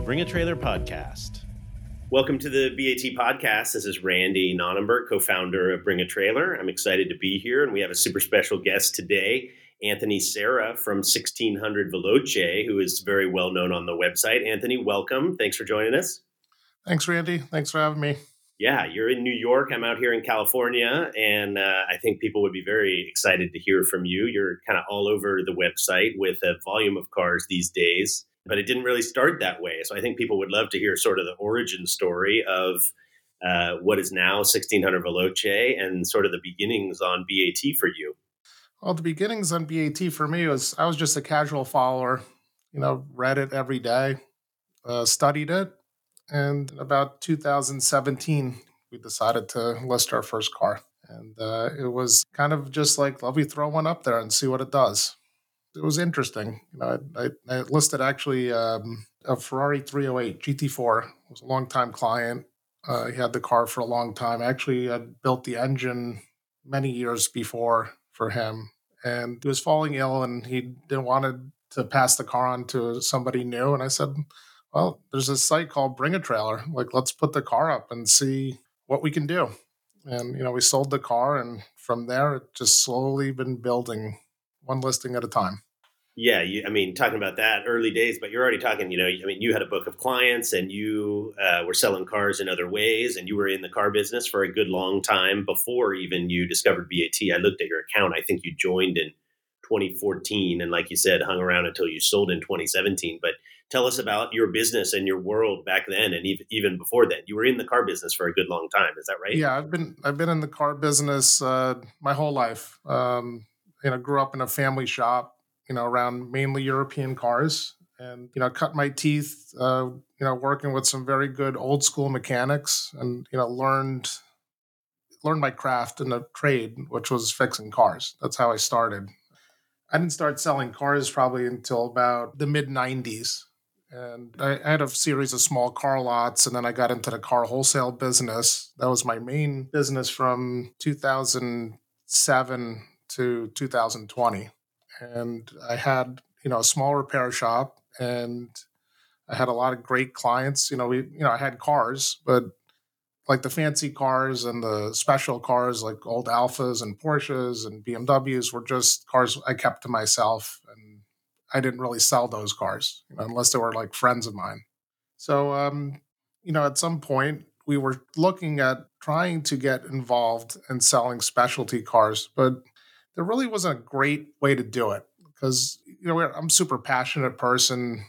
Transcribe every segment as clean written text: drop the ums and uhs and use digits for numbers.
Bring a Trailer podcast. Welcome to the BAT podcast. This is Randy Nonnenberg, co-founder of Bring a Trailer. I'm excited to be here, and we have a super special guest today, Anthony Serra from 1600 Veloce, who is very well known on the website. Anthony, welcome. Thanks for joining us. Thanks, Randy. Thanks for having me. Yeah, you're in New York. I'm out here in California, and I think people would be very excited to hear from you. You're kind of all over the website with a volume of cars these days, but it didn't really start that way. So I think people would love to hear sort of the origin story of what is now 1600 Veloce and sort of the beginnings on BAT for you. Well, the beginnings on BAT for me was I was just a casual follower, read it every day, studied it. And about 2017, we decided to list our first car. And it was kind of just like, let me throw one up there and see what it does. It was interesting. I listed actually a Ferrari 308 GT4. It was a longtime client. He had the car for a long time. Actually, I built the engine many years before for him. And he was falling ill, and he didn't want to pass the car on to somebody new. And I said, well, there's a site called Bring a Trailer. Like, let's put the car up and see what we can do. And, we sold the car. And from there, it just slowly been building one listing at a time. Yeah, talking about that early days, but you're already talking, you had a book of clients and you were selling cars in other ways, and you were in the car business for a good long time before even you discovered BAT. I looked at your account. I think you joined in 2014 and, like you said, hung around until you sold in 2017. But tell us about your business and your world back then, and even before that. You were in the car business for a good long time. Is that right? Yeah, I've been in the car business my whole life. Grew up in a family shop, around mainly European cars, and cut my teeth, working with some very good old school mechanics, and learned my craft in the trade, which was fixing cars. That's how I started. I didn't start selling cars probably until about the mid 90s. And I had a series of small car lots, and then I got into the car wholesale business. That was my main business from 2007 to 2020. And I had, a small repair shop, and I had a lot of great clients. I had cars, but like the fancy cars and the special cars, like old Alphas and Porsches and BMWs, were just cars I kept to myself. And I didn't really sell those cars, unless they were like friends of mine. So, at some point we were looking at trying to get involved in selling specialty cars, but there really wasn't a great way to do it because, I'm a super passionate person.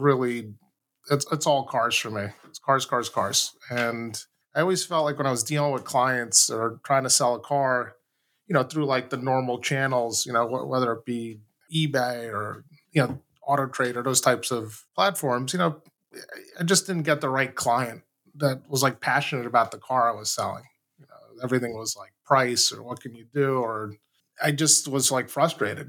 It's all cars for me. It's cars, cars, cars. And I always felt like when I was dealing with clients or trying to sell a car, through like the normal channels, whether it be eBay or, Auto Trader, those types of platforms, I just didn't get the right client that was like passionate about the car I was selling. Everything was like price or what can you do, or I just was like frustrated.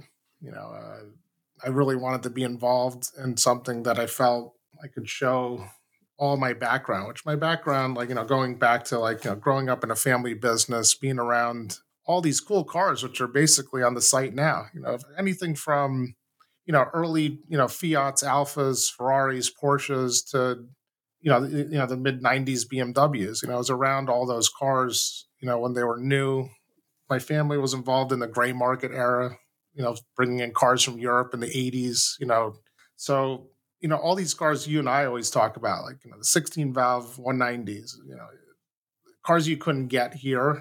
I really wanted to be involved in something that I felt I could show all my background, which my background, like, going back to like, growing up in a family business, being around all these cool cars, which are basically on the site now, anything from, early, Fiats, Alphas, Ferraris, Porsches to, the mid 90s BMWs. I was around all those cars, when they were new. My family was involved in the gray market era, bringing in cars from Europe in the 80s, So, all these cars you and I always talk about, like, the 16 valve 190s, cars you couldn't get here,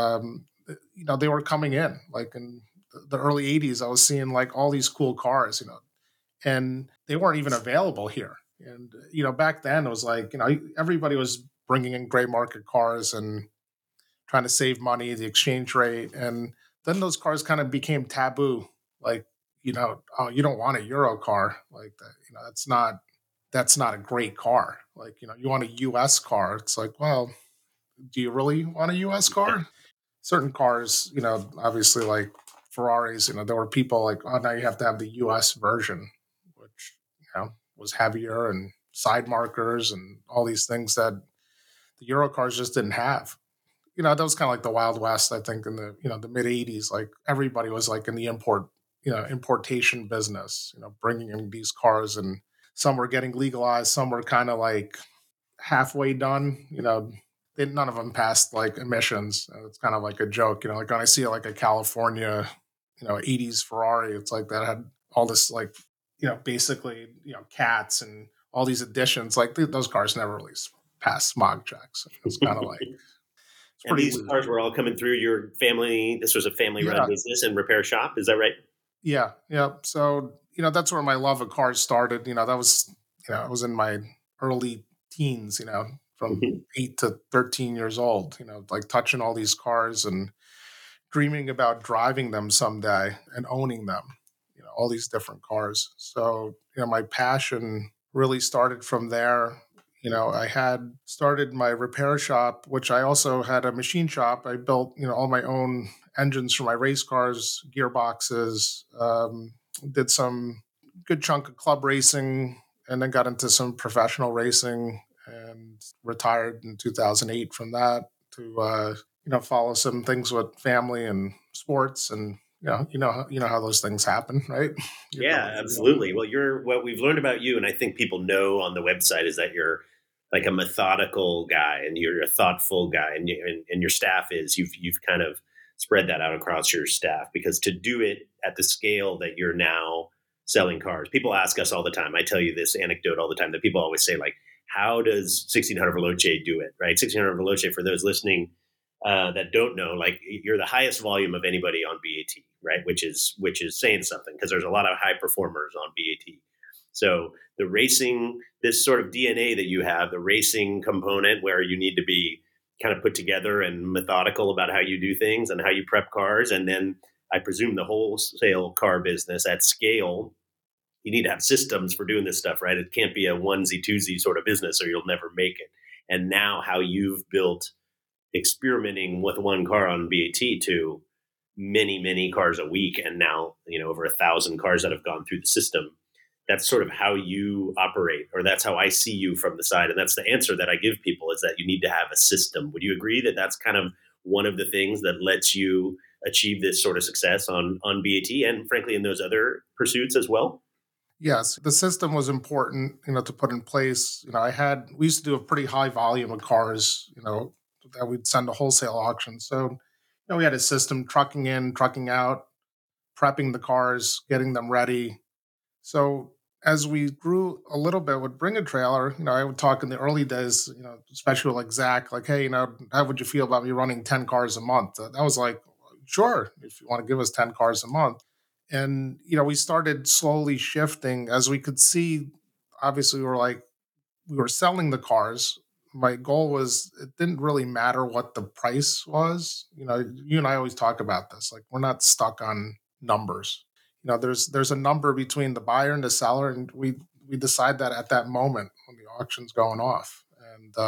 they were coming in. Like in the early 80s, I was seeing like all these cool cars, and they weren't even available here. And, back then it was like, everybody was bringing in gray market cars and trying to save money, the exchange rate. And then those cars kind of became taboo. Like, oh, you don't want a Euro car like that. That's not a great car. Like, you want a US car. It's like, well, do you really want a US car? Certain cars, obviously like Ferraris, there were people like, oh, now you have to have the US version, which, was heavier and side markers and all these things that the Euro cars just didn't have. That was kind of like the Wild West, I think, in the, the mid 80s. Like everybody was like in the importation business, bringing in these cars and Some were getting legalized. Some were kind of like halfway done. None of them passed like emissions. It's kind of like a joke. Like when I see like a California, 80s Ferrari, it's like that had all this like, basically, cats and all these additions. Like those cars never really passed smog checks. It's kind of like, it's And pretty these loose. cars were all coming through your family. This was a family run Yeah. business and repair shop. Is that right? Yeah. Yeah. So, that's where my love of cars started. That was, I was in my early teens, from Mhm. 8 to 13 years old, like touching all these cars and dreaming about driving them someday and owning them, all these different cars. So, my passion really started from there. I had started my repair shop, which I also had a machine shop. I built, all my own engines for my race cars, gearboxes, did some good chunk of club racing, and then got into some professional racing and retired in 2008 from that to follow some things with family and sports, and you know how those things happen, right? You go Yeah, where you go. absolutely. Well, you're what we've learned about you, and I think people know on the website is that you're like a methodical guy, and you're a thoughtful guy, and your staff is you've kind of spread that out across your staff because to do it at the scale that you're now selling cars, people ask us all the time. I tell you this anecdote all the time that people always say like, "How does 1600 Veloce do it?" Right? 1600 Veloce for those listening that don't know, like you're the highest volume of anybody on BAT, right? Which is saying something because there's a lot of high performers on BAT. So the racing, this sort of DNA that you have, the racing component where you need to be kind of put together and methodical about how you do things and how you prep cars, and then I presume the wholesale car business at scale. You need to have systems for doing this stuff, right? It can't be a onesie twosie sort of business, or you'll never make it. And now, how you've built experimenting with one car on BAT to many cars a week, and now over 1,000 cars that have gone through the system. That's sort of how you operate, or that's how I see you from the side, and that's the answer that I give people is that you need to have a system. Would you agree that that's kind of one of the things that lets you achieve this sort of success on BAT and frankly in those other pursuits as well? Yes, the system was important, to put in place. We used to do a pretty high volume of cars, that we'd send to wholesale auction. So, we had a system trucking in, trucking out, prepping the cars, getting them ready. So as we grew a little bit with Bring a Trailer, I would talk in the early days, especially with like Zach, like, hey, how would you feel about me running 10 cars a month? That was like, sure, if you want to give us 10 cars a month. And, we started slowly shifting as we could see. Obviously, we were selling the cars. My goal was it didn't really matter what the price was. You and I always talk about this. Like we're not stuck on numbers. There's a number between the buyer and the seller, and we decide that at that moment when the auction's going off. And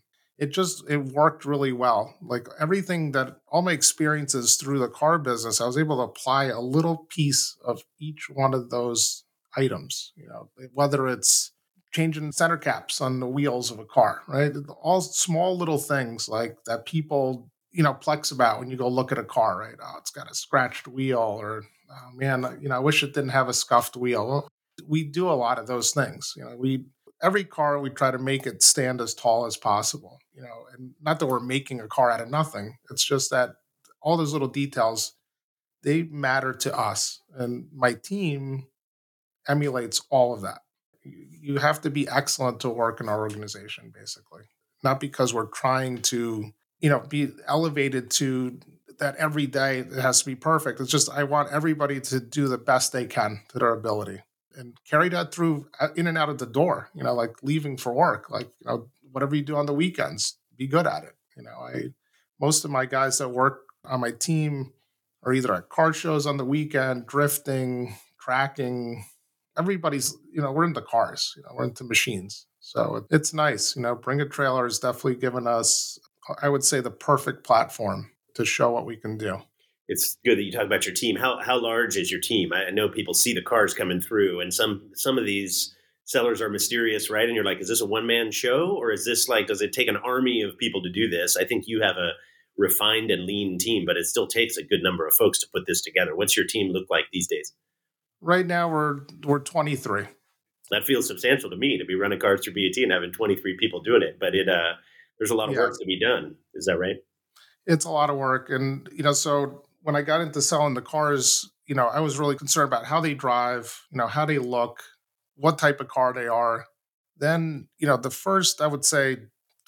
it worked really well. Like everything that all my experiences through the car business, I was able to apply a little piece of each one of those items. Whether it's changing center caps on the wheels of a car, right? All small little things like that people, plex about when you go look at a car, right? Oh, it's got a scratched wheel, or oh, man, I wish it didn't have a scuffed wheel. Well, we do a lot of those things. Every car we try to make it stand as tall as possible. And not that we're making a car out of nothing. It's just that all those little details they matter to us, and my team emulates all of that. You have to be excellent to work in our organization, basically. Not because we're trying to, be elevated to that every day it has to be perfect. It's just I want everybody to do the best they can to their ability and carry that through in and out of the door, like leaving for work, like, whatever you do on the weekends, be good at it. Most of my guys that work on my team are either at car shows on the weekend, drifting, tracking, everybody's, we're into cars, we're into machines. So it's nice. Bring a Trailer has definitely given us, I would say, the perfect platform to show what we can do. It's good that you talk about your team. How large is your team? I know people see the cars coming through, and some of these sellers are mysterious, right? And you're like, is this a one man show, or is this like, does it take an army of people to do this? I think you have a refined and lean team, but it still takes a good number of folks to put this together. What's your team look like these days? Right now we're 23. That feels substantial to me to be running cars through BAT and having 23 people doing it. But there's a lot of Yeah, work to be done. Is that right? it's a lot of work. And, so when I got into selling the cars, I was really concerned about how they drive, how they look, what type of car they are. Then, the first, I would say,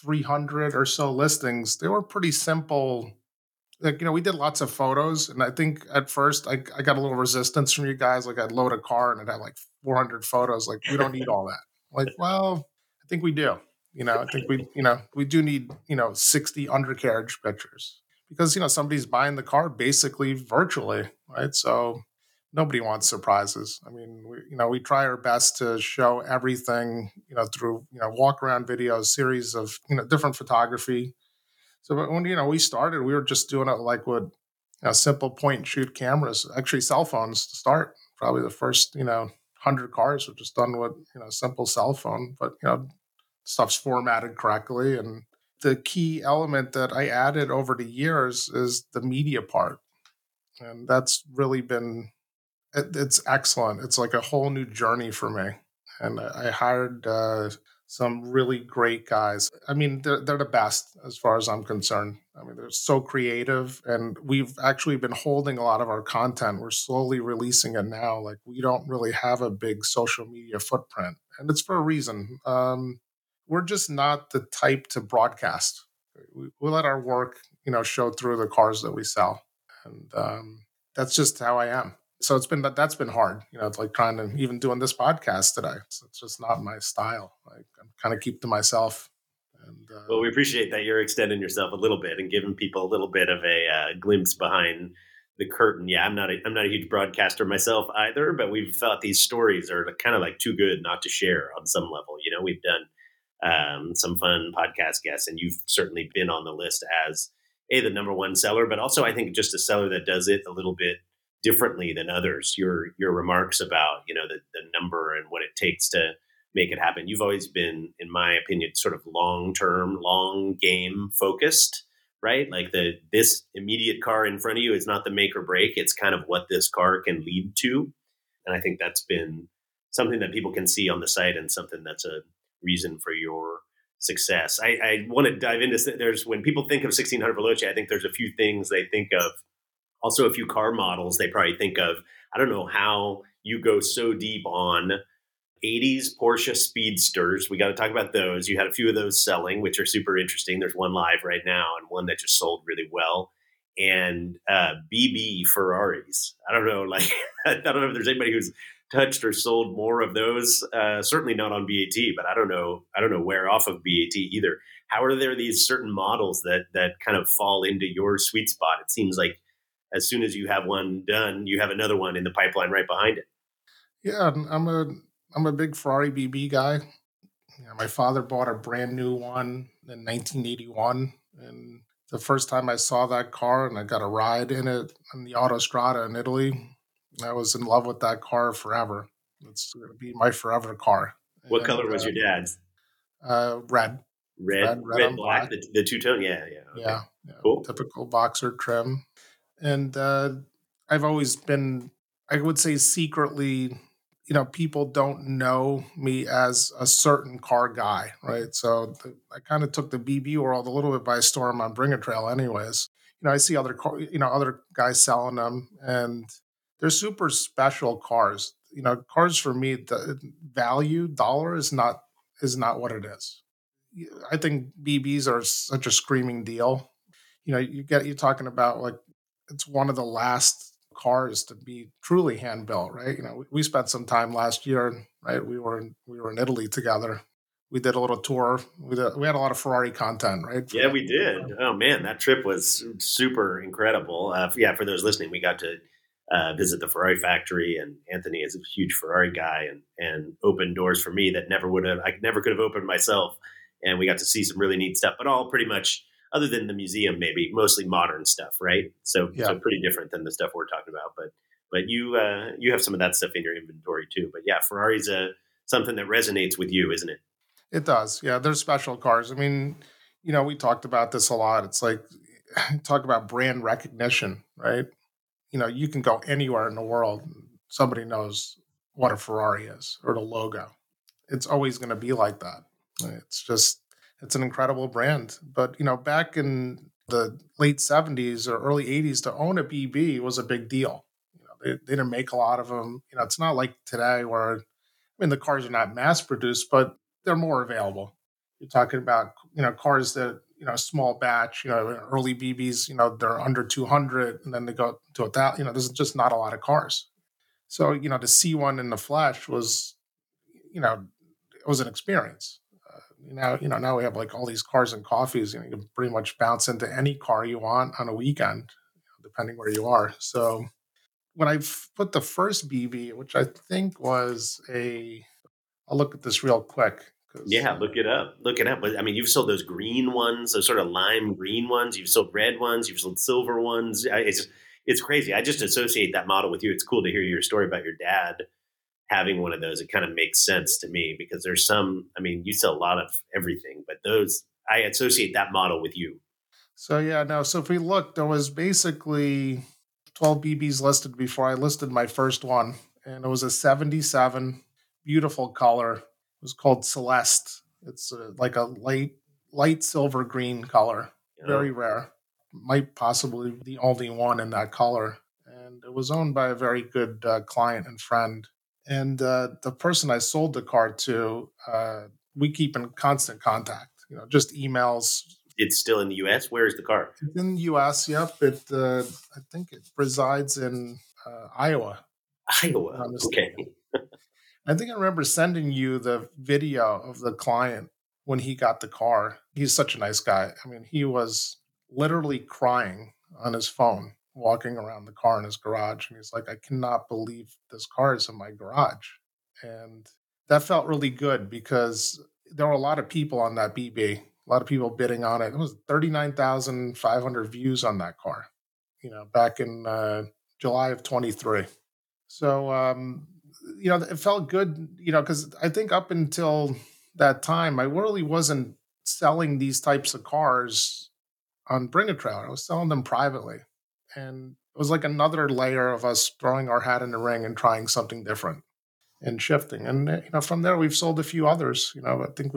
300 or so listings, they were pretty simple. Like, we did lots of photos. And I think at first I got a little resistance from you guys. Like, I'd load a car and it had like 400 photos. Like, we don't need all that. Like, well, I think we do. I think we do need, 60 undercarriage pictures because, somebody's buying the car basically virtually, right? So nobody wants surprises. I mean, we try our best to show everything, through, walk around videos, series of, different photography. So when, we started, we were just doing it like with, simple point and shoot cameras, actually cell phones to start. Probably the first, 100 cars were just done with, simple cell phone, but, stuff's formatted correctly. And the key element that I added over the years is the media part. And that's really been, it's excellent. It's like a whole new journey for me. And I hired some really great guys. I mean, they're the best as far as I'm concerned. I mean, they're so creative. And we've actually been holding a lot of our content. We're slowly releasing it now. Like, we don't really have a big social media footprint. And it's for a reason. We're just not the type to broadcast. We let our work, show through the cars that we sell. And that's just how I am. So that's been hard. It's like trying to even doing this podcast today. It's just not my style. Like, I'm kind of keep to myself. And Well, we appreciate that you're extending yourself a little bit and giving people a little bit of a glimpse behind the curtain. Yeah, I'm not a huge broadcaster myself either, but we've thought these stories are kind of like too good not to share on some level. We've done some fun podcast guests, and you've certainly been on the list as the number one seller, but also I think just a seller that does it a little bit differently than others. Your remarks about the number and what it takes to make it happen. You've always been, in my opinion, sort of long term, long game focused, right? Like this immediate car in front of you is not the make or break. It's kind of what this car can lead to, and I think that's been something that people can see on the site and something that's a reason for your success. I want to dive into there's when people think of 1600 Veloce, I think there's a few things they think of, also a few car models they probably think of. I don't know how you go so deep on 80s Porsche Speedsters. We got to talk about those. You had a few of those selling, which are super interesting. There's one live right now and one that just sold really well. And BB Ferraris. I don't know, like I don't know if there's anybody who's touched or sold more of those. Certainly not on BAT, but I don't know where off of BAT either. How are there these certain models that kind of fall into your sweet spot? It seems like as soon as you have one done, you have another one in the pipeline right behind it. yeah, I'm a big Ferrari BB guy. My father bought a brand new one in 1981, and the first time I saw that car and I got a ride in it on the Autostrada in Italy, I was in love with that car forever. It's going to be my forever car. What And color was your dad's? red, red Red, on black, black. the two tone. Yeah, yeah. Okay, Yeah, yeah, cool. typical boxer trim. And I've always been, I would say, secretly, people don't know me as a certain car guy, right? So I kind of took the BB world a little bit by storm on Bring a Trail, anyways. I see other guys selling them, and they're super special cars. Cars for me, the value dollar is not what it is. I think BBs are such a screaming deal. You're talking about, like, it's one of the last cars to be truly hand built, right? We spent some time last year, right? We were in Italy together. We did a little tour. We had a lot of Ferrari content, right? For Yeah, that. we did. Oh man, that trip was super incredible. Yeah, for those listening, we got to visit the Ferrari factory, and Anthony is a huge Ferrari guy, and opened doors for me that I never could have opened myself. And we got to see some really neat stuff, but all pretty much, other than the museum, maybe mostly modern stuff, right? So Yeah, pretty different than the stuff we're talking about. But you have some of that stuff in your inventory too. But yeah, Ferrari's something that resonates with you, isn't it? it does. Yeah, they're special cars. I mean, we talked about this a lot. It's like, talk about brand recognition, right? You can go anywhere in the world, and somebody knows what a Ferrari is or the logo. it's always going to be like that. It's just, it's an incredible brand. But, back in the late 70s or early 80s, to own a BB was a big deal. They didn't make a lot of them. It's not like today where, the cars are not mass produced, but they're more available. You're talking about, cars that, small batch, early BBs, they're under 200 and then they go to 1,000, there's just not a lot of cars. So, to see one in the flesh was, it was an experience. Now we have like all these cars and coffees. You can pretty much bounce into any car you want on a weekend, depending where you are. So when I put the first BB, which I think was I'll look at this real quick because Yeah, look it up. Look it up. But I mean, you've sold those green ones, those sort of lime green ones. You've sold red ones. You've sold silver ones. It's crazy. I just associate that model with you. It's cool to hear your story about your dad having one of those. It kind of makes sense to me because there's some. I mean, you sell a lot of everything, but those I associate that model with you. so yeah, no. So if we look, there was basically 12 BBs listed before I listed my first one, and it was a 77, beautiful color. It was called Celeste. It's like a light silver green color, You very know, rare. Might possibly be the only one in that color. And it was owned by a very good client and friend. And the person I sold the car to, we keep in constant contact. Just emails. it's still in the U.S. Where is the car? It's in the U.S. Yep. I think it resides in Iowa. If I'm Iowa. not Okay. mistaken. I think I remember sending you the video of the client when he got the car. He's such a nice guy. I mean, he was literally crying on his phone, walking around the car in his garage. And he's like, I cannot believe this car is in my garage. And that felt really good because there were a lot of people on that BB, a lot of people bidding on it. It was 39,500 views on that car, back in July of 23. So, it felt good, because I think up until that time, I really wasn't selling these types of cars on Bring a Trailer. I was selling them privately. And it was like another layer of us throwing our hat in the ring and trying something different and shifting. And, from there, we've sold a few others. I think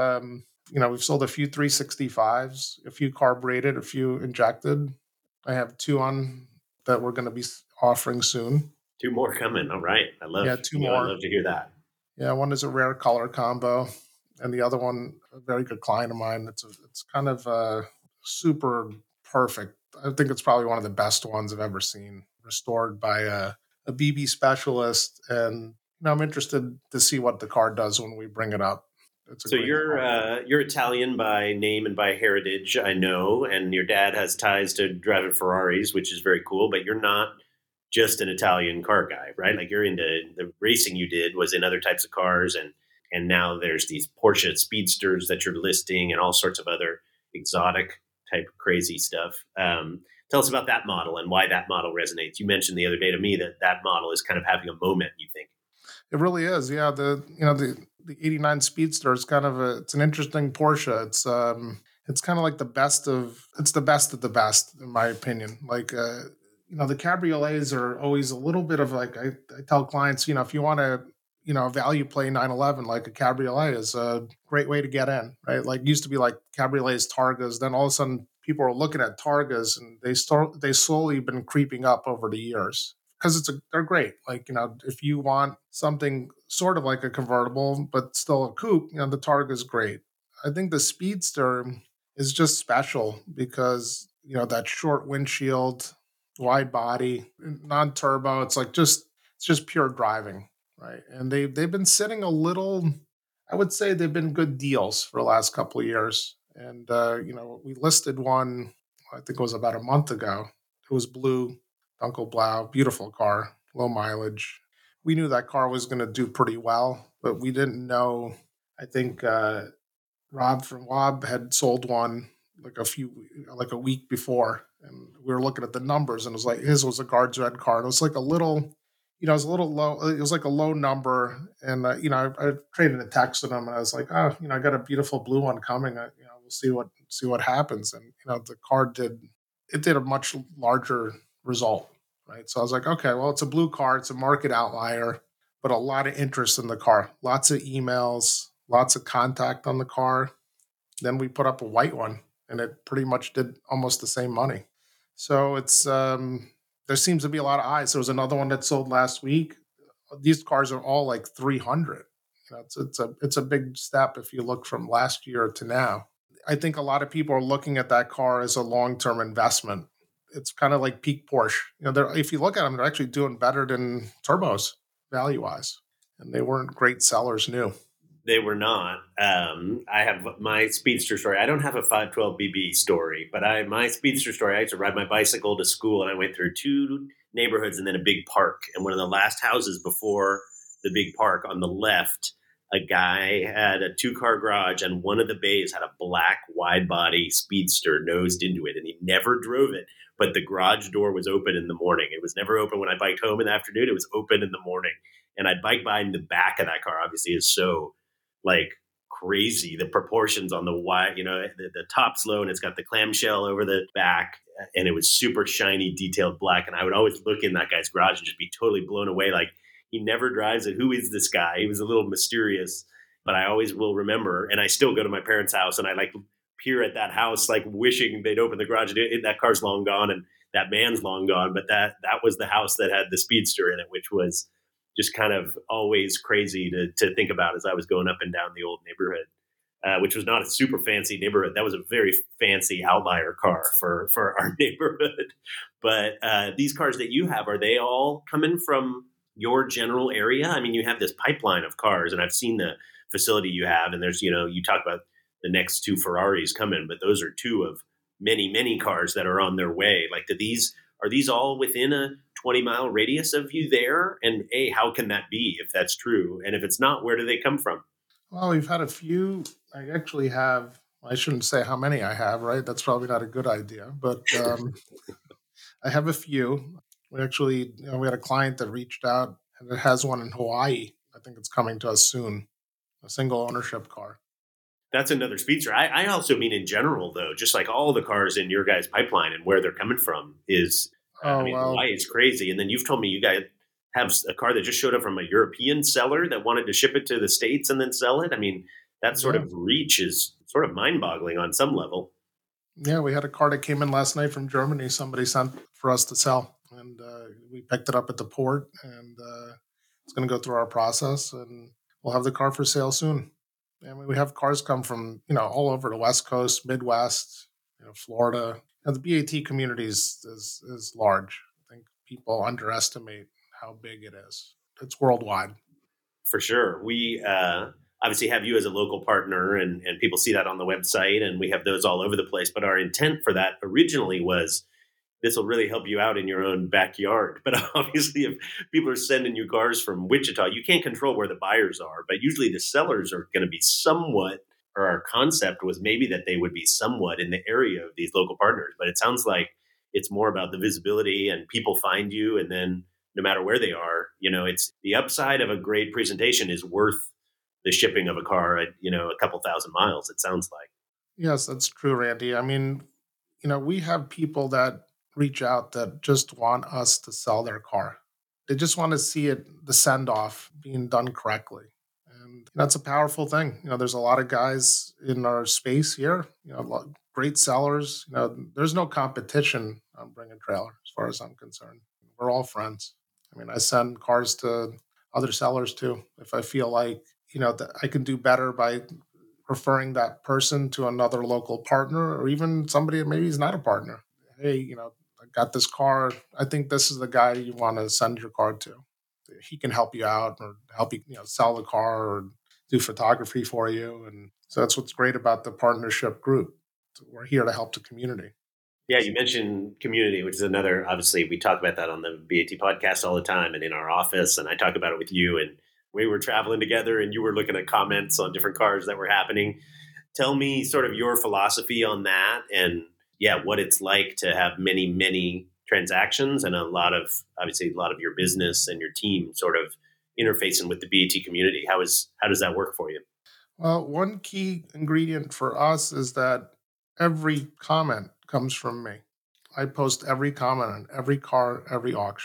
we've sold a few 365s, a few carbureted, a few injected. I have two on that we're going to be offering soon. Two more coming. All right. Yeah, two I more. love to hear that. Yeah, one is a rare color combo, and the other one, a very good client of mine. It's kind of super perfect. I think it's probably one of the best ones I've ever seen, restored by a BB specialist. And I'm interested to see what the car does when we bring it up. It's a So great car. you're Italian by name and by heritage, I know, and your dad has ties to driving Ferraris, which is very cool. But you're not just an Italian car guy, right? Like you're into the racing. You did was in other types of cars, and now there's these Porsche Speedsters that you're listing, and all sorts of other exotic type crazy stuff. Tell us about that model and why that model resonates. You mentioned the other day to me that that model is kind of having a moment. You think? It really is. Yeah, the '89 Speedster is kind of it's an interesting Porsche. It's kind of like the best of the best in my opinion. Like the cabriolets are always a little bit of like I tell clients, if you want to value play 911, like a cabriolet is a great way to get in, right? Like used to be like cabriolets, Targas, then all of a sudden people are looking at Targas and they slowly been creeping up over the years because they're great. Like, if you want something sort of like a convertible, but still a coupe, the Targa is great. I think the Speedster is just special because, that short windshield, wide body, non-turbo. It's just pure driving, right? And they've been sitting a little. I would say they've been good deals for the last couple of years. And we listed one. I think it was about a month ago. It was blue, Uncle Blau, beautiful car, low mileage. We knew that car was going to do pretty well, but we didn't know. I think Rob from Wob had sold one like a week before, and we were looking at the numbers, and it was like his was a guards red car. And it was like a little, it was a little low. It was like a low number, and I traded a text with him, and I was like, oh, I got a beautiful blue one coming. We'll see what happens, and the car did a much larger result, right? So I was like, okay, well, it's a blue car, it's a market outlier, but a lot of interest in the car, lots of emails, lots of contact on the car. Then we put up a white one, and it pretty much did almost the same money. So there seems to be a lot of eyes. There was another one that sold last week. These cars are all like 300. It's a big step if you look from last year to now. I think a lot of people are looking at that car as a long-term investment. It's kind of like peak Porsche. If you look at them, they're actually doing better than turbos value-wise, and they weren't great sellers new. They were not. I have my speedster story. I don't have a 512BB story, but my speedster story, I used to ride my bicycle to school, and I went through two neighborhoods and then a big park. And one of the last houses before the big park on the left, a guy had a 2-car garage, and one of the bays had a black wide body speedster nosed into it, and he never drove it. But the garage door was open in the morning. It was never open when I biked home in the afternoon. It was open in the morning. And I'd bike by, and the back of that car obviously is so like crazy. The proportions on the wide, the top's low, and it's got the clamshell over the back, and it was super shiny, detailed black. And I would always look in that guy's garage and just be totally blown away. Like, he never drives it. Who is this guy? He was a little mysterious, but I always will remember. And I still go to my parents' house, and I like peer at that house, like wishing they'd open the garage. That car's long gone, and that man's long gone. But that was the house that had the speedster in it, which was just kind of always crazy to think about as I was going up and down the old neighborhood, which was not a super fancy neighborhood. That was a very fancy outlier car for our neighborhood. But these cars that you have, are they all coming from your general area? I mean, you have this pipeline of cars, and I've seen the facility you have, and there's, you talk about the next 2 Ferraris coming, but those are 2 of many, many cars that are on their way. Like, are these all within a 20-mile radius of you there? And how can that be if that's true? And if it's not, where do they come from? Well, we've had a few. I shouldn't say how many I have, right? That's probably not a good idea, but I have a few. We actually, we had a client that reached out, and it has one in Hawaii. I think it's coming to us soon, a single ownership car. That's another speedster. I also mean in general, though, just like all the cars in your guys' pipeline and where they're coming from is, Hawaii is crazy. And then you've told me you guys have a car that just showed up from a European seller that wanted to ship it to the States and then sell it. I mean, that sort of reach is sort of mind-boggling on some level. Yeah, we had a car that came in last night from Germany. Somebody sent for us to sell, and we picked it up at the port, and it's going to go through our process, and we'll have the car for sale soon. I mean, we have cars come from, all over the West Coast, Midwest, Florida. The BAT community is large. I think people underestimate how big it is. It's worldwide. For sure. We obviously have you as a local partner, and people see that on the website, and we have those all over the place. But our intent for that originally was, this will really help you out in your own backyard. But obviously, if people are sending you cars from Wichita, you can't control where the buyers are. But usually the sellers are going to be somewhat, or our concept was maybe that they would be somewhat in the area of these local partners. But it sounds like it's more about the visibility, and people find you, and then no matter where they are, it's the upside of a great presentation is worth the shipping of a car at, a couple thousand miles, it sounds like. Yes, that's true, Randy. I mean, we have people that reach out that just want us to sell their car. They just want to see the send off being done correctly. And that's a powerful thing. There's a lot of guys in our space here, great sellers. There's no competition on Bring a Trailer as far as I'm concerned. We're all friends. I mean, I send cars to other sellers too. If I feel like, that I can do better by referring that person to another local partner, or even somebody that maybe is not a partner. Hey, I got this car. I think this is the guy you want to send your car to. He can help you out, or help you, sell the car, or do photography for you. And so that's what's great about the partnership group. We're here to help the community. Yeah, you mentioned community, which is another, obviously, we talk about that on the BAT podcast all the time and in our office. And I talk about it with you. And we were traveling together, and you were looking at comments on different cars that were happening. Tell me sort of your philosophy on that, and what it's like to have many, many transactions, and a lot of your business and your team sort of interfacing with the BAT community. How does that work for you? Well, one key ingredient for us is that every comment comes from me. I post every comment on every car, every auction.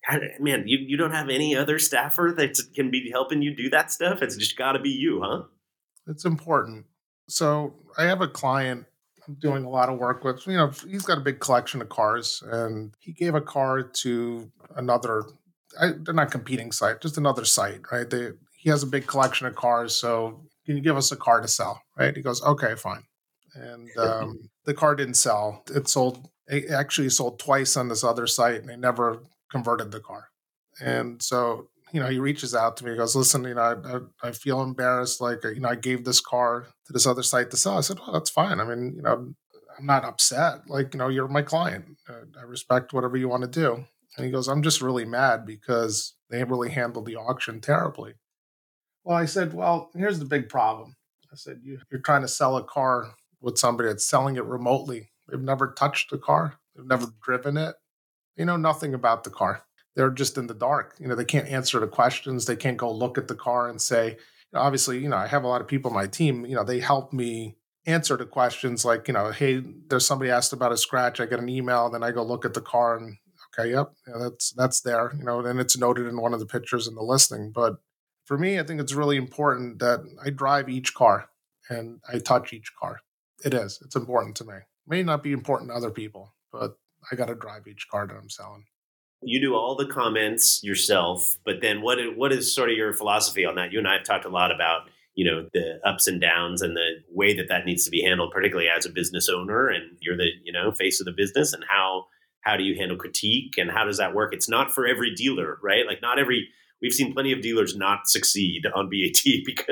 Man, you don't have any other staffer that can be helping you do that stuff? It's just got to be you, huh? It's important. So I have a client I'm doing a lot of work with. He's got a big collection of cars, and he gave a car to another. They're not competing site, just another site, right? He has a big collection of cars, so can you give us a car to sell? Right? He goes, okay, fine. And the car didn't sell. It sold. It actually sold twice on this other site, and they never converted the car. And so, he reaches out to me. He goes, listen, I feel embarrassed. Like, I gave this car to this other site to sell. I said, well, that's fine. I mean, I'm not upset. Like, you're my client. I respect whatever you want to do. And he goes, I'm just really mad because they really handled the auction terribly. Well, I said, well, here's the big problem. I said, you're trying to sell a car with somebody that's selling it remotely. They've never touched the car. They've never driven it. They know nothing about the car. They're just in the dark. They can't answer the questions. They can't go look at the car and say, obviously, I have a lot of people on my team, they help me answer the questions like, hey, there's somebody asked about a scratch. I get an email, then I go look at the car and okay, yep, that's there, and it's noted in one of the pictures in the listing. But for me, I think it's really important that I drive each car and I touch each car. It is. It's important to me. It may not be important to other people, but I got to drive each car that I'm selling. You do all the comments yourself, but then what is sort of your philosophy on that? You and I have talked a lot about the ups and downs and the way that needs to be handled, particularly as a business owner, and you're the face of the business, and how do you handle critique and how does that work? It's not for every dealer, right? Like not every we've seen plenty of dealers not succeed on BAT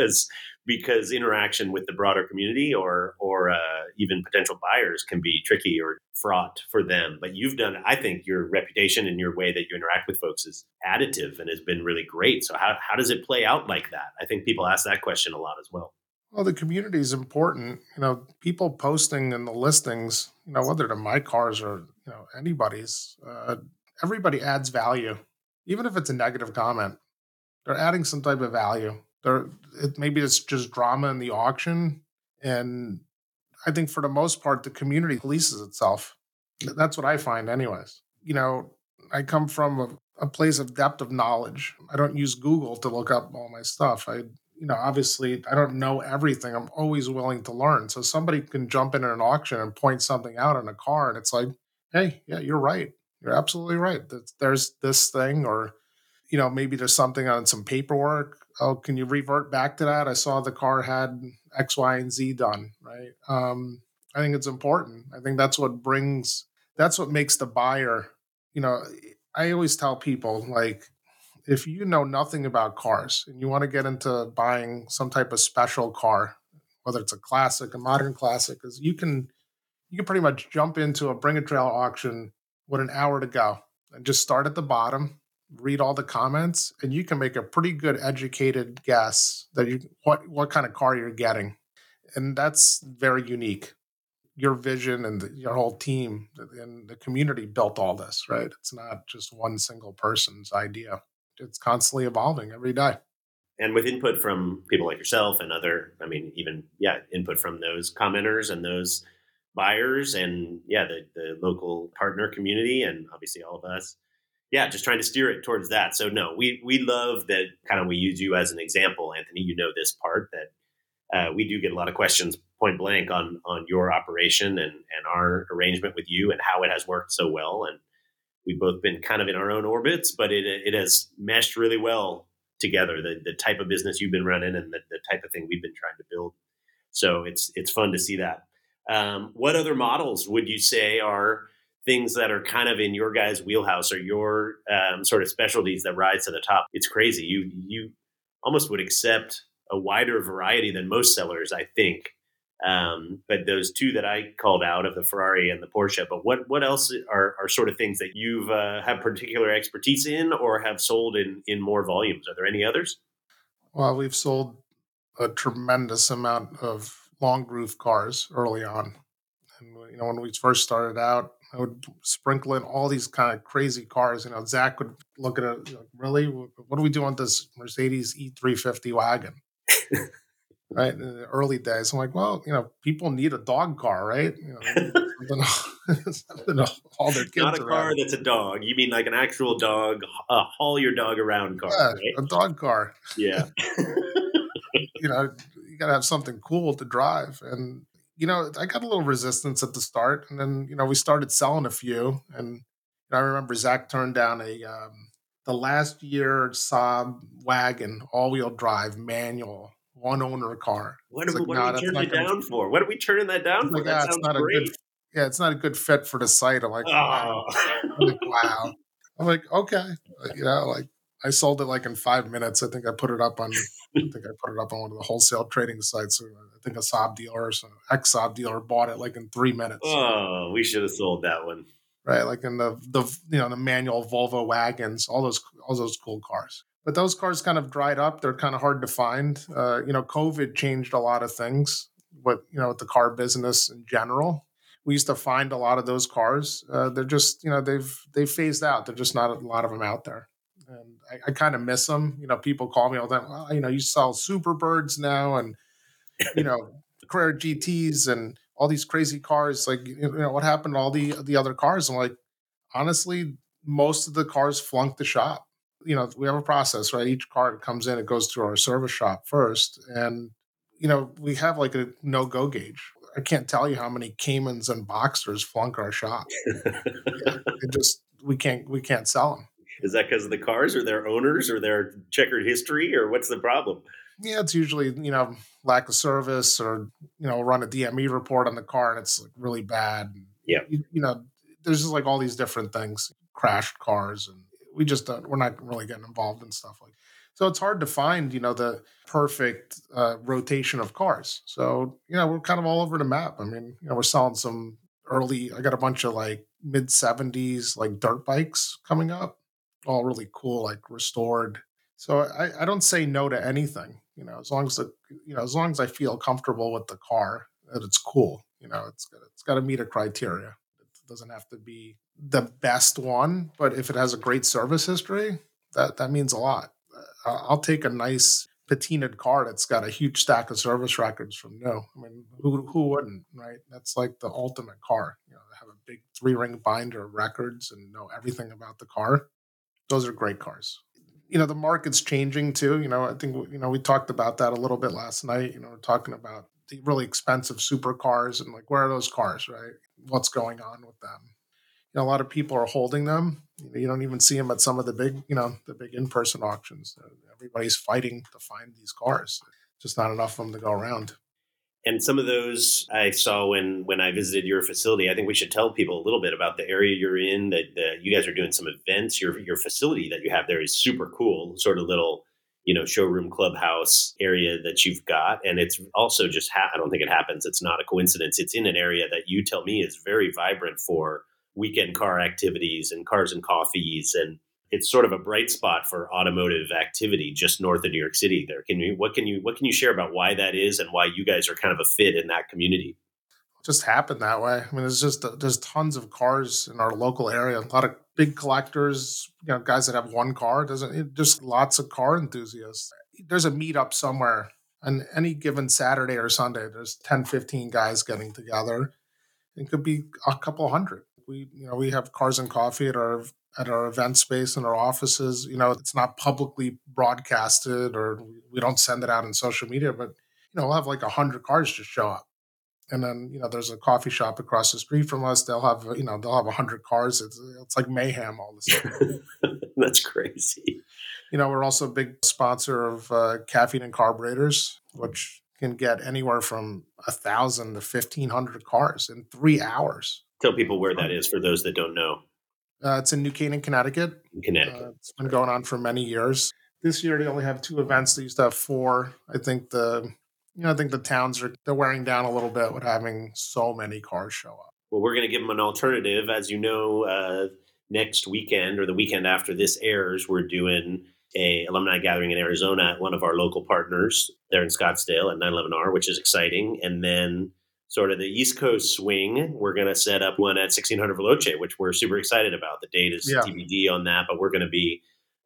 because interaction with the broader community or even potential buyers can be tricky or fraught for them. But you've done, I think, your reputation and your way that you interact with folks is additive and has been really great. So how does it play out like that? I think people ask that question a lot as well. Well, the community is important. People posting in the listings, whether they're my cars or, anybody's, everybody adds value. Even if it's a negative comment, they're adding some type of value. Maybe it's just drama in the auction. And I think for the most part, the community polices itself. That's what I find, anyways. I come from a place of depth of knowledge. I don't use Google to look up all my stuff. Obviously, I don't know everything. I'm always willing to learn. So somebody can jump in an auction and point something out in a car, and it's like, hey, yeah, you're right. You're absolutely right. There's this thing, or maybe there's something on some paperwork. Oh, can you revert back to that? I saw the car had X, Y, and Z done, right? I think it's important. I think that's what makes the buyer, you know, I always tell people, like, if you know nothing about cars and you want to get into buying some type of special car, whether it's a classic, a modern classic, is you can pretty much jump into a bring a trail auction with an hour to go and just start at the bottom, read all the comments, and you can make a pretty good educated guess that what kind of car you're getting. And that's very unique. Your vision and your whole team and the community built all this, right? It's not just one single person's idea. It's constantly evolving every day. And with input from people like yourself and other, I mean, even, yeah, input from those commenters and those buyers and, yeah, the local partner community and obviously all of us. Yeah, just trying to steer it towards that. So, no, we love that kind of we use you as an example, Anthony. You know this part that we do get a lot of questions point blank on your operation and our arrangement with you and how it has worked so well. And we've both been kind of in our own orbits, but it has meshed really well together. The type of business you've been running and the type of thing we've been trying to build. So it's fun to see that. What other models would you say are things that are kind of in your guys' wheelhouse or your sort of specialties that rise to the top? It's crazy. You almost would accept a wider variety than most sellers, I think. But those two that I called out of the Ferrari and the Porsche, but what else are sort of things that you've have particular expertise in or have sold in more volumes? Are there any others? Well, we've sold a tremendous amount of long roof cars early on. And when we first started out, I would sprinkle in all these kind of crazy cars. Zach would look at it, really, what do we do on this Mercedes E350 wagon? Right in the early days, I'm like, well, people need a dog car, right? All their Not kids a car around. that's a dog. You mean like an actual dog, haul your dog around car, Yeah, right? a dog car. Yeah. You gotta have something cool to drive. And I got a little resistance at the start, and then we started selling a few. And I remember Zach turned down a the last year Saab wagon, all wheel drive, manual, one owner car. It's like, What are no, we that's turning not it gonna. down for? What are we turning that down He's for? like, That it's sounds not a good. great. Yeah, it's not a good fit for the site. I'm like, wow. Oh. I'm like, wow. I'm like, okay. Like I sold it like in 5 minutes. I think I put it up on one of the wholesale trading sites. I think a Saab dealer or some ex Saab dealer bought it like in 3 minutes. Oh, we should have sold that one. Right. Like in the manual Volvo wagons, all those cool cars. But those cars kind of dried up. They're kind of hard to find. COVID changed a lot of things, but with the car business in general, we used to find a lot of those cars. They're just, they've phased out. There's just not a lot of them out there, and I kind of miss them. People call me all the time. Well, you sell Superbirds now, and you know Carrera GTS and all these crazy cars. Like, what happened to all the other cars? I'm like, honestly, most of the cars flunk the shop. We have a process, right? Each car that comes in, it goes through our service shop first. And, we have like a no go gauge. I can't tell you how many Caymans and Boxers flunk our shop. Yeah. We can't sell them. Is that because of the cars or their owners or their checkered history or what's the problem? Yeah, it's usually, lack of service or, run a DME report on the car and it's like really bad. Yeah. There's just like all these different things, crashed cars, and we just don't, we're not really getting involved in stuff like. So it's hard to find, the perfect rotation of cars. So we're kind of all over the map. I mean, we're selling some early. I got a bunch of like mid 70s like dirt bikes coming up, all really cool, like restored. So I don't say no to anything, as long as I feel comfortable with the car, that it's cool. It's got to meet a criteria. It doesn't have to be the best one, but if it has a great service history, that means a lot. I'll take a nice patinaed car that's got a huge stack of service records from new. I mean, who wouldn't, right? That's like the ultimate car. They have a big 3-ring binder of records and know everything about the car. Those are great cars. The market's changing too. I think we talked about that a little bit last night. We're talking about the really expensive supercars and like, where are those cars, right? What's going on with them? A lot of people are holding them. You don't even see them at some of the big in-person auctions. Everybody's fighting to find these cars. Just not enough of them to go around. And some of those I saw when I visited your facility. I think we should tell people a little bit about the area you're in. That you guys are doing some events. Your facility that you have there is super cool. Sort of little showroom clubhouse area that you've got, and it's also just I don't think it happens. It's not a coincidence. It's in an area that you tell me is very vibrant for weekend car activities and cars and coffees, and it's sort of a bright spot for automotive activity just north of New York City. There, what can you share about why that is and why you guys are kind of a fit in that community? It just happened that way. I mean, there's tons of cars in our local area. A lot of big collectors, guys that have one car. Just lots of car enthusiasts. There's a meetup somewhere on any given Saturday or Sunday. There's 10, 15 guys getting together. It could be a couple hundred. We have cars and coffee at our event space in our offices. It's not publicly broadcasted or we don't send it out in social media, but we'll have like 100 cars just show up. And then there's a coffee shop across the street from us. They'll have 100 cars. It's like mayhem all of a sudden. That's crazy. We're also a big sponsor of Caffeine and Carburetors, which can get anywhere from 1,000 to 1,500 cars in 3 hours. Tell people where that is for those that don't know. It's in New Canaan, Connecticut. It's been going on for many years. This year they only have 2 events. They used to have 4. I think the towns they're wearing down a little bit with having so many cars show up. Well, we're going to give them an alternative. As you know, next weekend or the weekend after this airs, we're doing a alumni gathering in Arizona at one of our local partners there in Scottsdale at 911R, which is exciting. And then sort of the East Coast swing, we're going to set up one at 1600 Veloce, which we're super excited about. The date is TBD on that, but we're going to be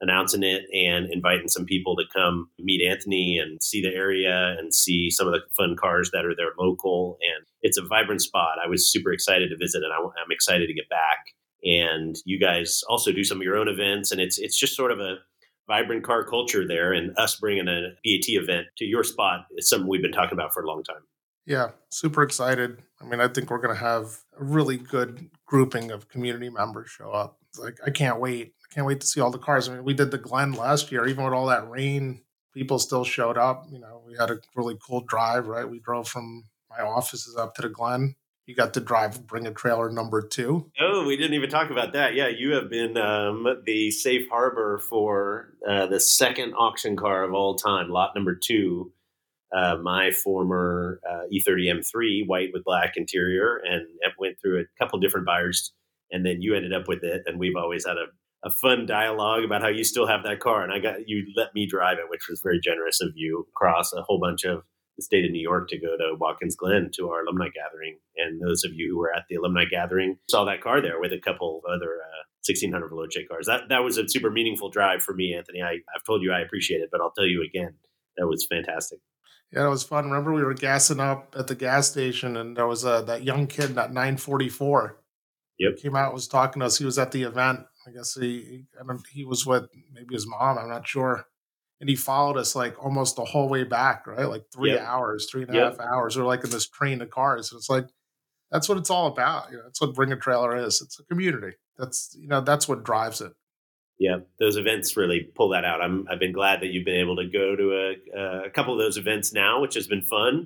announcing it and inviting some people to come meet Anthony and see the area and see some of the fun cars that are there local. And it's a vibrant spot. I was super excited to visit, and I'm excited to get back. And you guys also do some of your own events, and it's just sort of a vibrant car culture there. And us bringing a BAT event to your spot is something we've been talking about for a long time. Yeah, super excited. I mean, I think we're going to have a really good grouping of community members show up. It's like, I can't wait. I can't wait to see all the cars. I mean, we did the Glen last year, even with all that rain, people still showed up. You know, we had a really cool drive, right? We drove from my offices up to the Glen. You got to drive, bring a trailer number two. Oh, we didn't even talk about that. Yeah, you have been the safe harbor for the second auction car of all time, lot number two. My former E30 M3, white with black interior, and it went through a couple different buyers, and then you ended up with it. And we've always had a fun dialogue about how you still have that car, and I got you let me drive it, which was very generous of you. Across a whole bunch of the state of New York to go to Watkins Glen to our alumni gathering, and those of you who were at the alumni gathering saw that car there with a couple of other 1600 Veloce cars. That was a super meaningful drive for me, Anthony. I've told you I appreciate it, but I'll tell you again, that was fantastic. Yeah, it was fun. Remember, we were gassing up at the gas station, and there was that young kid, that 944, Yep. came out, was talking to us. He was at the event. I guess he was with maybe his mom. I'm not sure. And he followed us like almost the whole way back, right? Like three Yep. hours, three and a half Yep. hours. We're like in this train of cars. And it's like, that's what it's all about. You know, that's what Bring a Trailer is. It's a community. That's what drives it. Yeah, those events really pull that out. I've been glad that you've been able to go to a couple of those events now, which has been fun.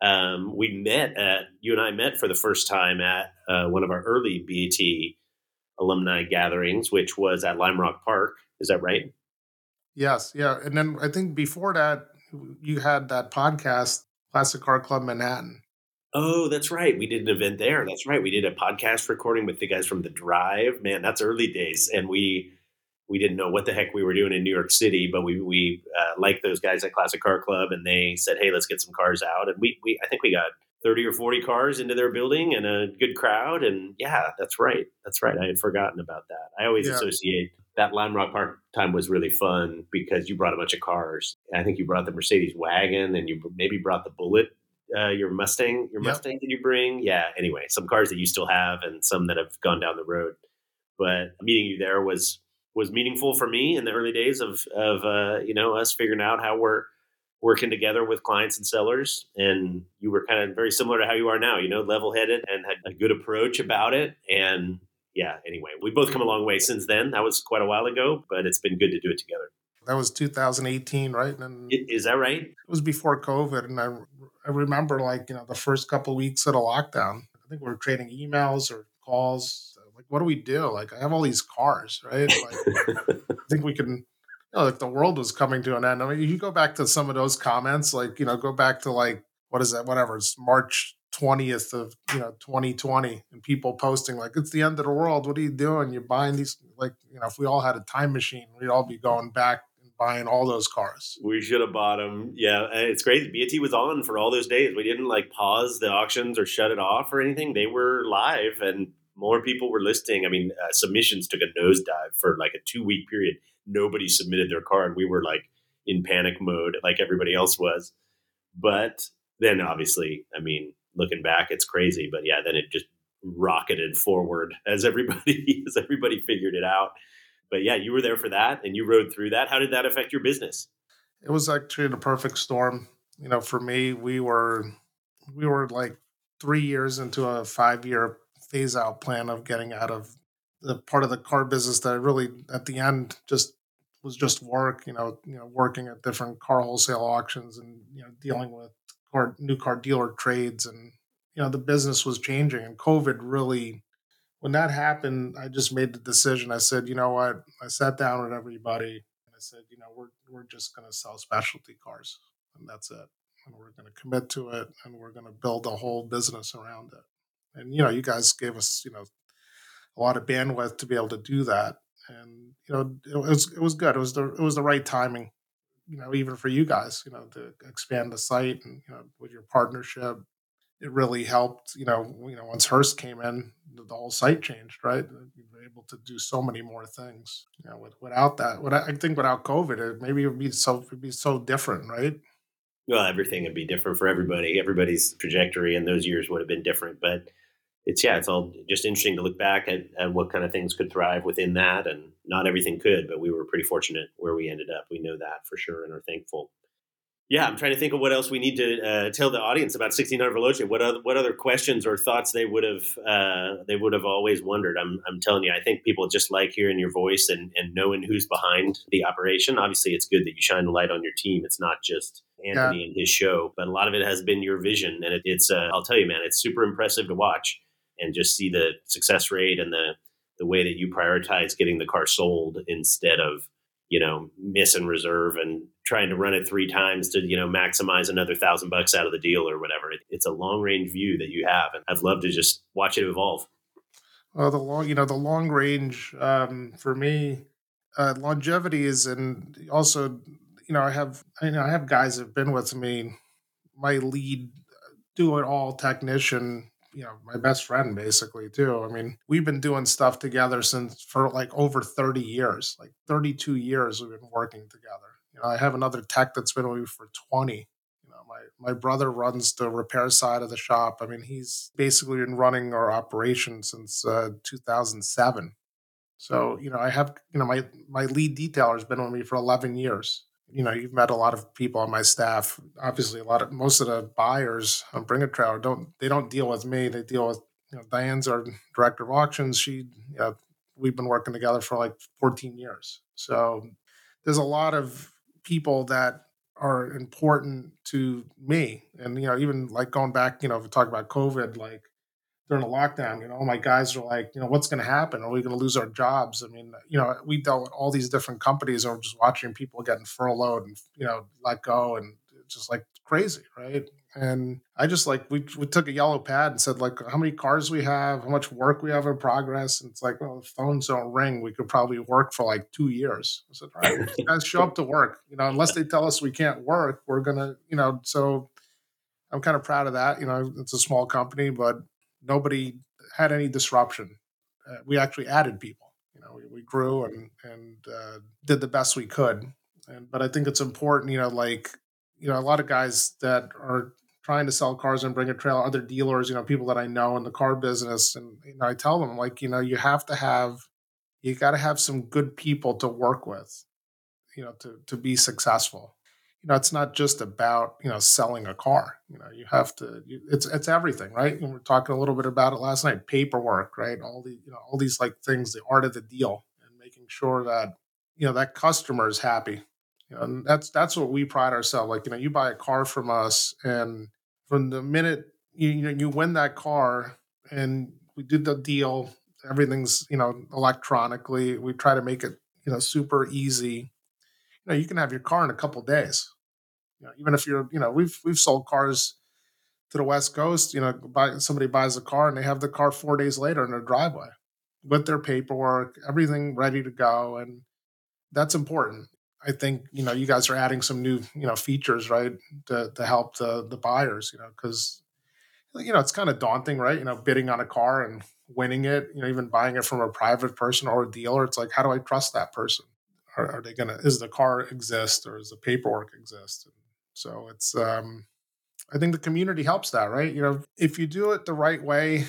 You and I met for the first time at one of our early BAT alumni gatherings, which was at Lime Rock Park. Is that right? Yes. Yeah. And then I think before that, you had that podcast, Classic Car Club Manhattan. Oh, that's right. We did an event there. That's right. We did a podcast recording with the guys from The Drive. Man, that's early days, and we didn't know what the heck we were doing in New York City, but we liked those guys at Classic Car Club, and they said, "Hey, let's get some cars out." And we I think we got 30 or 40 cars into their building and a good crowd. And yeah, that's right. That's right. I had forgotten about that. I always Yeah. associate that Lime Rock Park time was really fun because you brought a bunch of cars. I think you brought the Mercedes wagon, and you maybe brought the Bullet. Your Mustang, Yep. did you bring? Yeah. Anyway, some cars that you still have, and some that have gone down the road. But meeting you there was meaningful for me in the early days of us figuring out how we're working together with clients and sellers. And you were kind of very similar to how you are now, level headed and had a good approach about it. And yeah, anyway, we both come a long way since then. That was quite a while ago, but it's been good to do it together. That was 2018, right? And Is that right? it was before COVID. And I remember, like, the first couple of weeks of the lockdown, I think we were trading emails or calls. Like, what do we do? Like, I have all these cars, right? Like, I think we can, like, the world was coming to an end. I mean, you go back to some of those comments, like, go back to, like, what is that? Whatever. It's March 20th of, 2020, and people posting like, it's the end of the world. What are you doing? You're buying these, like, if we all had a time machine, we'd all be going back and buying all those cars. We should have bought them. Yeah, and it's crazy. BAT was on for all those days. We didn't like pause the auctions or shut it off or anything. They were live, and more people were listing. I mean, submissions took a nosedive for like a 2 week period. Nobody submitted their car, and we were like in panic mode, like everybody else was. But then, obviously, I mean, looking back, it's crazy. But yeah, then it just rocketed forward as everybody as everybody figured it out. But yeah, you were there for that, and you rode through that. How did that affect your business? It was actually the perfect storm. For me, we were like 3 years into a 5-year phase out plan of getting out of the part of the car business that really at the end just was just work, working at different car wholesale auctions and, dealing with new car dealer trades. And, the business was changing, and COVID really, when that happened, I just made the decision. I said, you know what? I sat down with everybody and I said, we're just going to sell specialty cars, and that's it. And we're going to commit to it, and we're going to build a whole business around it. And, you guys gave us, a lot of bandwidth to be able to do that. And, it was good. It was the right timing, even for you guys, to expand the site and, with your partnership. it really helped. Once Hearst came in, the whole site changed, right? We were able to do so many more things. Without that, I think without COVID, maybe it'd be so different, right? Well, everything would be different for everybody. Everybody's trajectory in those years would have been different. But it's all just interesting to look back at what kind of things could thrive within that. And not everything could, but we were pretty fortunate where we ended up. We know that for sure and are thankful. Yeah, I'm trying to think of what else we need to tell the audience about 1600 Veloce. What other questions or thoughts they would have always wondered. I'm telling you, I think people just like hearing your voice and knowing who's behind the operation. Obviously, it's good that you shine the light on your team. It's not just Yeah. Anthony and his show, but a lot of it has been your vision, and it's I'll tell you, man, it's super impressive to watch and just see the success rate and the way that you prioritize getting the car sold instead of miss and reserve and trying to run it 3 times to, maximize another $1,000 out of the deal or whatever. It's a long range view that you have. And I'd love to just watch it evolve. Well, the long range, for me, longevity is, and also, I have guys that have been with me. My lead do it all technician, my best friend basically too. I mean, we've been doing stuff together for like over 30 years, like 32 years we've been working together. I have another tech that's been with me for 20. My brother runs the repair side of the shop. I mean, he's basically been running our operation since 2007. So, I have, my lead detailer has been with me for 11 years. You've met a lot of people on my staff. Obviously, most of the buyers on Bring a Trailer don't deal with me. They deal with, Diane's our director of auctions. We've been working together for like 14 years. So there's a lot of people that are important to me. And, even like going back, if we talk about COVID, like during the lockdown, my guys are like, what's going to happen? Are we going to lose our jobs? I mean, we dealt with all these different companies and we're just watching people getting furloughed and, let go, and it's just like crazy. Right. And I just like, we took a yellow pad and said like how many cars we have, how much work we have in progress. And it's like, well, if phones don't ring, we could probably work for like 2 years. I said, all right, well, guys show up to work, unless they tell us we can't work, we're going to, so I'm kind of proud of that. It's a small company, but nobody had any disruption. We actually added people. We grew and did the best we could. But I think it's important. A lot of guys that are trying to sell cars and Bring a Trailer, other dealers, people that I know in the car business, and I tell them like, you got to have some good people to work with, to be successful. It's not just about selling a car. You have to. It's everything, right? And we were talking a little bit about it last night. Paperwork, right? All these like things, the art of the deal, and making sure that that customer is happy. And that's what we pride ourselves. Like you buy a car from us, and from the minute you win that car, and we did the deal, everything's electronically. We try to make it super easy. You can have your car in a couple days. Even if you're, we've sold cars to the West Coast. Somebody buys a car and they have the car 4 days later in their driveway with their paperwork, everything ready to go, and that's important. I think you guys are adding some new features, right, to help the buyers. Because it's kind of daunting, right? Bidding on a car and winning it. Even buying it from a private person or a dealer. It's like, how do I trust that person? Are they gonna? Is the car exist or does the paperwork exist? So it's I think the community helps that, right? If you do it the right way,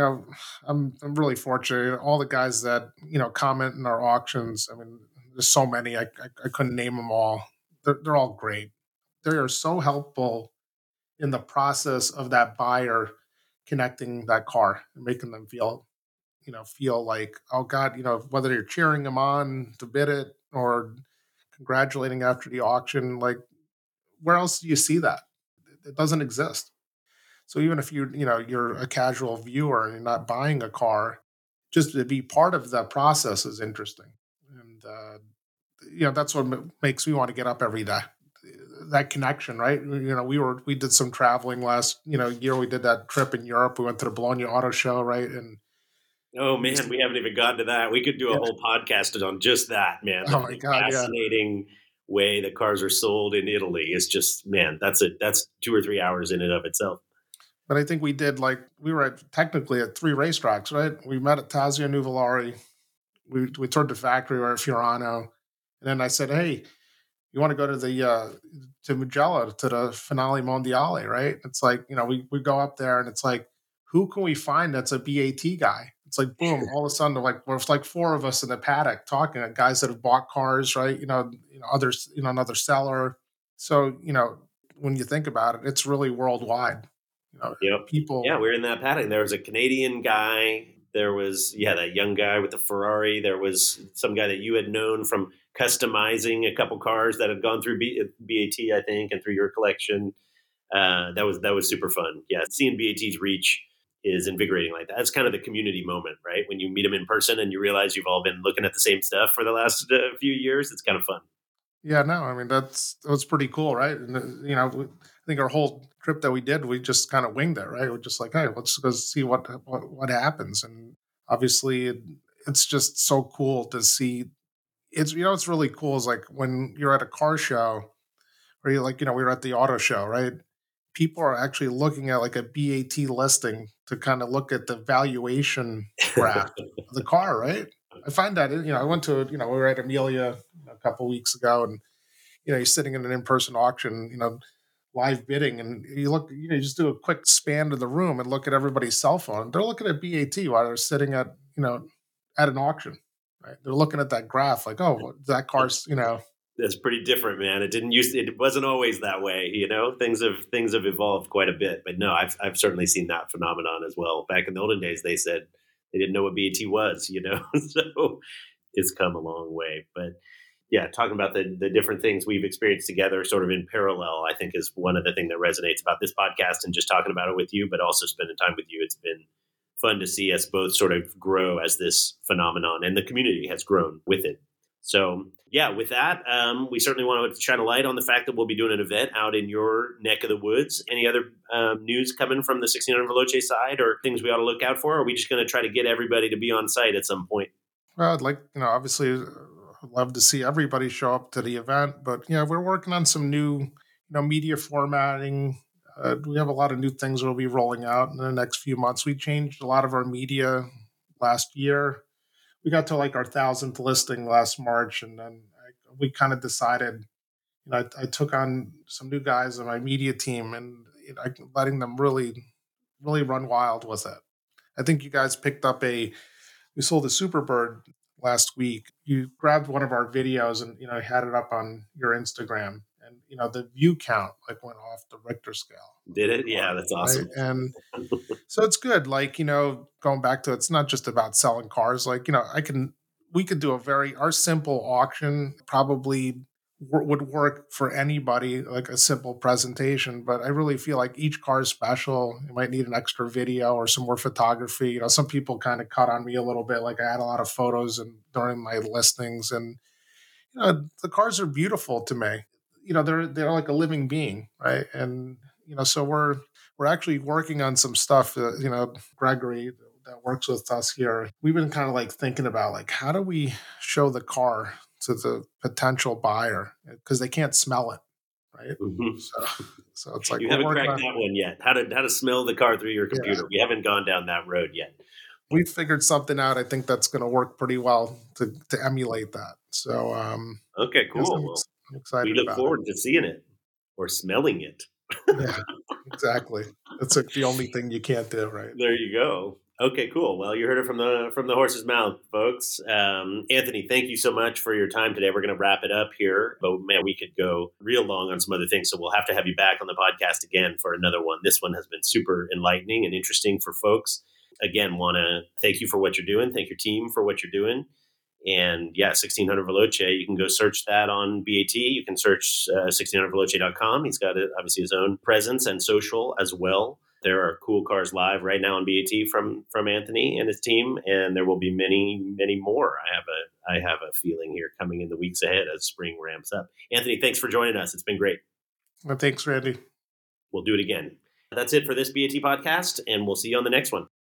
I'm really fortunate. All the guys that comment in our auctions. I mean, there's so many. I couldn't name them all. They're all great. They are so helpful in the process of that buyer connecting that car and making them feel like, oh God, whether you're cheering them on to bid it or congratulating after the auction, like where else do you see that? It doesn't exist. So even if you're a casual viewer and you're not buying a car, just to be part of the process is interesting. And that's what makes me want to get up every day. That connection, right? We did some traveling last year. We did that trip in Europe. We went to the Bologna Auto Show, right? And oh man, we haven't even gotten to that. We could do a whole podcast on just that, man. Oh my God, fascinating way that cars are sold in Italy is just, man, that's 2 or 3 hours in and of itself. But I think we did like we were technically at 3 racetracks, right? We met at Tazio Nuvolari. We toured the factory. We were at Fiorano, and then I said, "Hey, you want to go to the to Mugello to the Finale Mondiale, right?" It's like we go up there, and it's like, who can we find that's a BAT guy? It's like boom, all of a sudden, like there's like four of us in the paddock talking, guys that have bought cars, right? Others, another seller. So when you think about it, it's really worldwide. Yep. People. Yeah, we were in that paddock. There was a Canadian guy. There was, that young guy with the Ferrari. There was some guy that you had known from customizing a couple cars that had gone through BAT, I think, and through your collection. That was super fun. Yeah, seeing BAT's reach is invigorating like that. That's kind of the community moment, right? When you meet them in person and you realize you've all been looking at the same stuff for the last few years. It's kind of fun. Yeah, no, I mean that was pretty cool, right? And I think our whole trip that we did, we just kind of winged it, right? We're just like, hey, let's go see what happens, and obviously it's just so cool to see. It's really cool is like when you're at a car show, or you like we were at the auto show, right? People are actually looking at like a BAT listing to kind of look at the valuation graph of the car, right? I find that I went to we were at Amelia a couple weeks ago, and you're sitting in an in-person auction, live bidding, and you look, you just do a quick span to the room and look at everybody's cell phone. They're looking at BAT while they're sitting at at an auction, right? They're looking at that graph like, oh, that car's That's pretty different, man. It wasn't always that way, Things have evolved quite a bit, but no, I've certainly seen that phenomenon as well. Back in the olden days, they said they didn't know what BAT was, so it's come a long way. But yeah, talking about the different things we've experienced together, sort of in parallel, I think is one of the things that resonates about this podcast and just talking about it with you, but also spending time with you. It's been fun to see us both sort of grow as this phenomenon, and the community has grown with it. So yeah, with that, we certainly want to shine a light on the fact that we'll be doing an event out in your neck of the woods. Any other news coming from the 1600 Veloce side, or things we ought to look out for? Or are we just going to try to get everybody to be on site at some point? well, I'd like obviously love to see everybody show up to the event, but we're working on some new media formatting. We have a lot of new things we'll be rolling out in the next few months. We changed a lot of our media last year. We got to like our 1,000th listing last March, and then we kind of decided. I took on some new guys on my media team, and letting them really, really run wild with it. I think you guys picked up we sold a Superbird last week. You grabbed one of our videos and had it up on your Instagram, and the view count like went off the Richter scale. Did it? Yeah, that's Right, awesome. and so it's good. Like going back to it's not just about selling cars. Like we could do our simple auction probably would work for anybody, like a simple presentation. But I really feel like each car is special. You might need an extra video or some more photography. Some people kind of cut on me a little bit. Like I had a lot of photos and during my listings, and the cars are beautiful to me. They're like a living being, right? And so we're actually working on some stuff. Gregory that works with us here, we've been kind of like thinking about like how do we show the car to the potential buyer because they can't smell it, right? Mhm. So it's like You we're haven't working cracked on. that one yet. How to smell the car through your Yeah, computer? We haven't gone down that road yet. we figured something out. I think that's going to work pretty well to emulate that. So Okay, yes, cool. Well, I'm we excited look about it. forward to seeing it or smelling it. Yeah, exactly. That's like the only thing you can't do, right? There you go. Okay, cool. Well, you heard it from the horse's mouth, folks. Anthony, thank you so much for your time today. We're going to wrap it up here, but man, we could go real long on some other things, so we'll have to have you back on the podcast again for another one. This one has been super enlightening and interesting for folks. Again, want to thank you for what you're doing. Thank your team for what you're doing. And yeah, 1600 Veloce, you can go search that on BAT. You can search 1600veloce.com. He's got obviously his own presence and social as well. There are cool cars live right now on BAT from Anthony and his team, and there will be many, many more. I have a feeling here coming in the weeks ahead as spring ramps up. Anthony, thanks for joining us. It's been great. Well, thanks, Randy. We'll do it again. That's it for this BAT podcast, and we'll see you on the next one.